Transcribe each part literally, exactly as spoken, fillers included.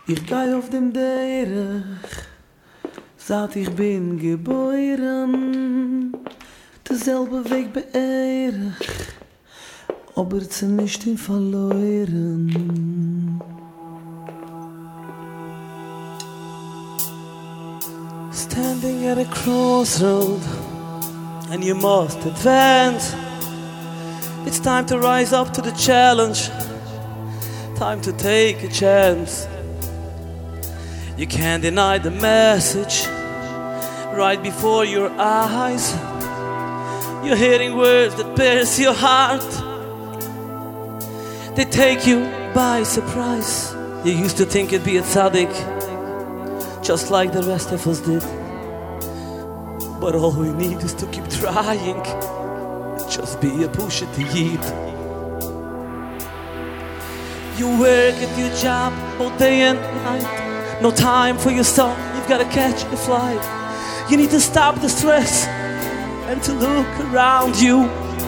Ich geh auf dem Derech, seit ich bin geboren, derselbe Weg beirrig, aber sie nicht in verloren. Standing at a crossroad, and you must advance. It's time to rise up to the challenge, time to take a chance. You can't deny the message right before your eyes. You're hearing words that pierce your heart. They take you by surprise. You used to think you'd be a tzaddik, just like the rest of us did. But all we need is to keep trying. Just be a pusher to eat. You work at your job all day and night. No time for yourself, you've got to catch a flight. You need to stop the stress and to look around you.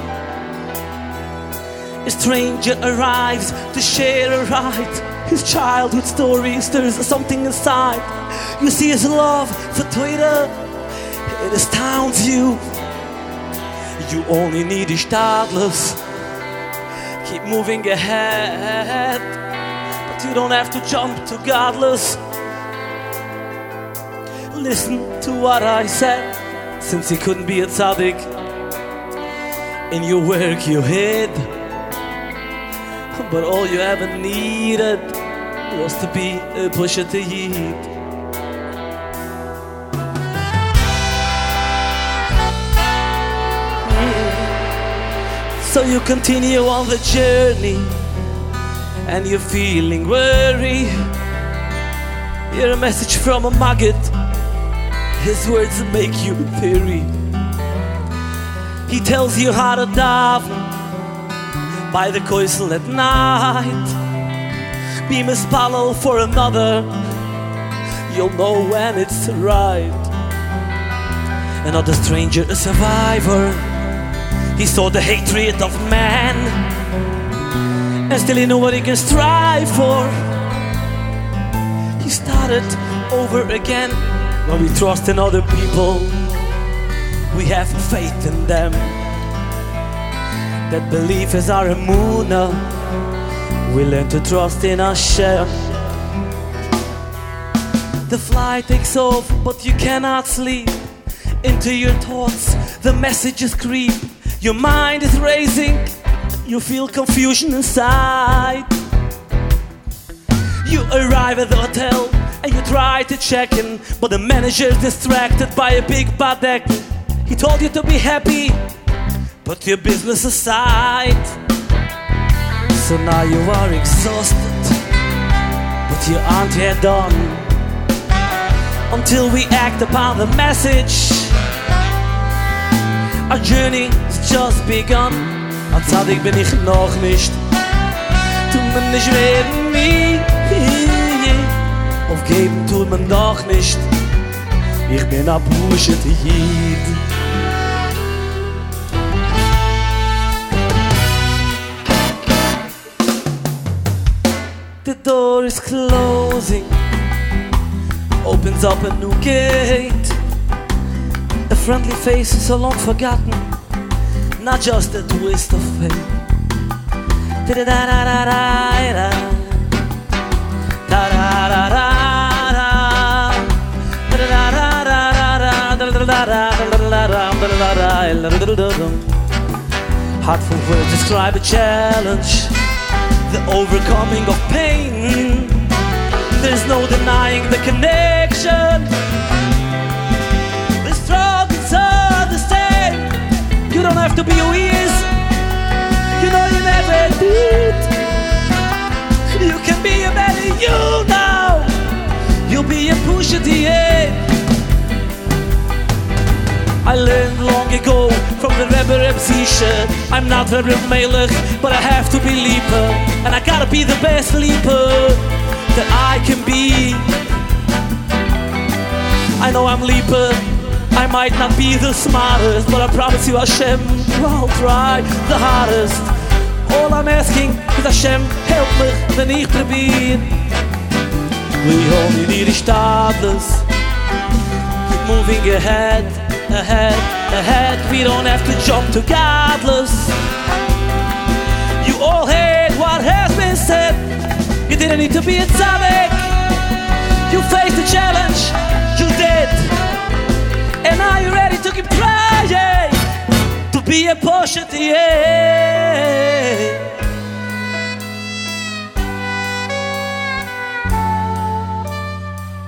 A stranger arrives to share a ride. His childhood story stirs something inside. You see his love for Twitter, it astounds you. You only need a startless. Keep moving ahead, but you don't have to jump to godless. Listen to what I said, since you couldn't be a tzaddik. In your work you hid, but all you ever needed was to be a pusher to eat. So you continue on the journey, and you're feeling worry. You're a message from a maggot. His words make you theory. He tells you how to daven by the koisel at night. Be mispalel for another, you'll know when it's right. Another stranger, a survivor. He saw the hatred of man, and still he knew what he can strive for. He started over again. When we trust in other people, we have faith in them. That belief is our emunah. We learn to trust in Hashem. The flight takes off, but you cannot sleep. Into your thoughts, the messages creep. Your mind is racing, you feel confusion inside. You arrive at the hotel and you try to check in, but the manager's distracted by a big badek. He told you to be happy, put your business aside. So now you are exhausted, but you aren't yet done, until we act upon the message. Our journey has just begun. A tzaddik bin ich noch nicht. Tut mir nicht werden wie aufgeben tut man doch nicht. Ich bin a pusher to eat. The door is closing, opens up a new gate. A friendly face so long forgotten, not just a twist of fate. Heartful words describe a challenge, the overcoming of pain. There's no denying the connection. The struggles are the same. You don't have to be who he is. You know you never did. You can be a better you now. You'll be a pusher to the end. I learned long ago from the Rebbe Reb Zisha, I'm not Rebbe Melech, but I have to be Lieber. And I gotta be the best Lieber that I can be. I know I'm Lieber, I might not be the smartest, but I promise you Hashem, I'll try the hardest. All I'm asking is Hashem, help me when ich probier. we only need each others. Keep moving ahead, ahead, ahead. We don't have to jump regardless. You all heard what has been said. You didn't need to be atomic. You faced the challenge, you did. And now you're ready to keep trying to be a push at the end.